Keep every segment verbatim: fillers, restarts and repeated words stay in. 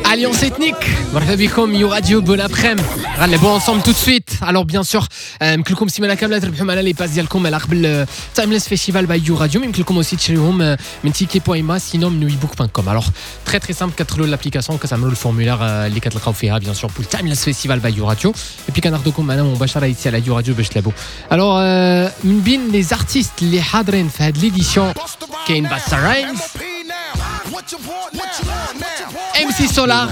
Alliance ethnique, مرحبا بكم يو راديو بون ابخيم غنلعبوا ensemble tout de suite. Alors bien sûr يمكن لكم سيمانه كامله تربحوا معنا لي باس ديالكم على قبل تايمليس فيستيفال باي يو راديو. يمكن لكم aussi تشريوهم من تيكي بوين ما سينو من ويبوك بوان كوم. Alors très très simple, كتدخلوا لابليكاسيون كتعملوا الفورمولير اللي كتلقاو فيها bien sûr pour تايمليس فيستيفال باي يو راديو et puis كناخذوكم معنا مباشره يتي على يو راديو باش تلعبوا. Alors من بين لي زارتيست اللي حاضرين في هاد ليديسيون كاين باستا رايمز, M C Solar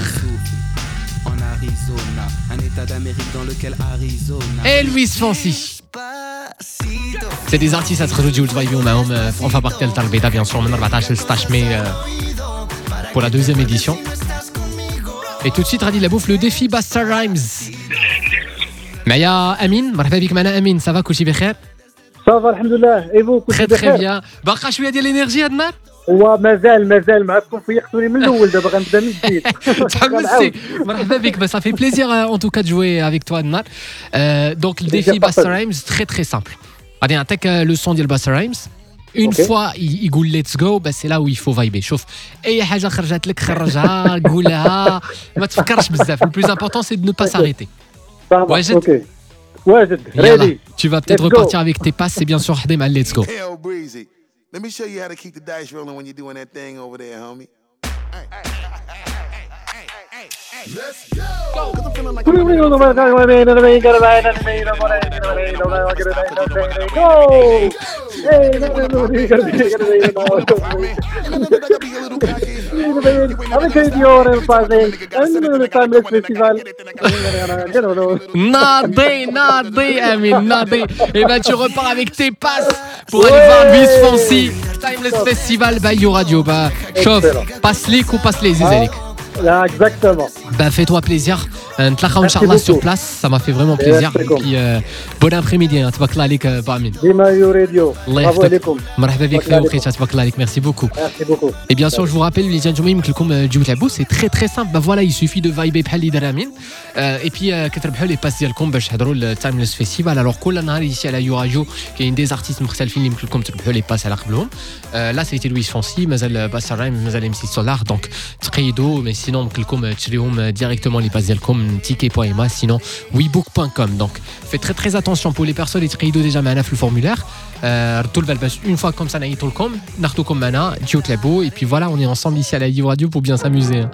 et Luis Fonsi. C'est des artistes à تخرجوا وتفايبوا معهم في اونفا بارتي تاع البيضاء bien sûr من أربعطاش ل ستطاش mai pour la deuxième édition. Et tout de suite غادي نلعبوا في le défi Basta Rhymes. معايا امين, مرحبا بك معنا امين. سافا كلشي بخير؟ صافا الحمد لله. اي فو كلشي بخير؟ بخير. تري بيان. باقا شويه ديال الانرجي هاد النهار؟ ومازال مازال معكم فيقتوني من الاول, دابا غنبدا من جديد. تحمستي. مرحبا بك. Ça fait plaisir en tout cas de jouer avec toi النهار. Donc le défi Basta Rhymes très très simple. غادي نعطيك le son ديال Basta Rhymes. Une okay. fois يقول let's go, bah c'est là où il faut vibrer. شوف اي حاجه خرجت لك خرجها, قولها, ما تفكرش بزاف. Le plus important c'est de ne pas s'arrêter. واجد. اوكي واجد ريدي. Tu vas peut-être repartir avec tes passes, c'est bien sûr حدي مع let's go. Let me show you how to keep the dice rolling when you're doing that thing over there, homie. Hey, hey, hey, hey, hey, hey, hey, let's go! Cause I'm feeling like Go! Nadé, nadé, Amine, nadé. Et ben tu repars avec tes passes pour aller voir Luis Fonsi. Timeless Festival by You Radio. Bah, chauffe, passe-les ou passe-les, Zizalik. Là, exactement. Bah, fais-toi plaisir. نتلاقاو ان شاء الله sur place, ça m'a fait vraiment plaisir. Et puis euh, bon après-midi, تبارك الله عليك بامين. ديما يو راديو. برافو عليكم. مرحبا بك في وقيته, تبارك الله عليك. Merci beaucoup. Merci beaucoup. Et bien sûr, je vous rappelle les gentlemen يمكن لكم تجيو تلعبوا, c'est très très simple. Bah voilà, il suffit de vibrer بحال اللي دار امين. Et puis كتربحوا les passes ديالكم باش تحضروا التايمليس فيستيفال. Alors كل نهار ici à la You Radio كاين des artistes مختلفين اللي يمكن لكم تربحوا les passes على قبلهم. Là c'était Luis Fonsi, مازال Basta Rhymes, مازال M C Solar. Donc تقيدوا, mais sinon يمكن لكم تشريوهم directement les passes ديالكم ticket point m a, sinon webook point com. Donc faites très très attention pour les personnes اللي تقيدوا déjà معنا في الفورمulaire. ردوا البال باش une fois comme ça نعيطوا لكم ناخذوكم معنا تجيو تلعبوا. Et puis voilà, on est ensemble ici à la You Radio pour bien s'amuser.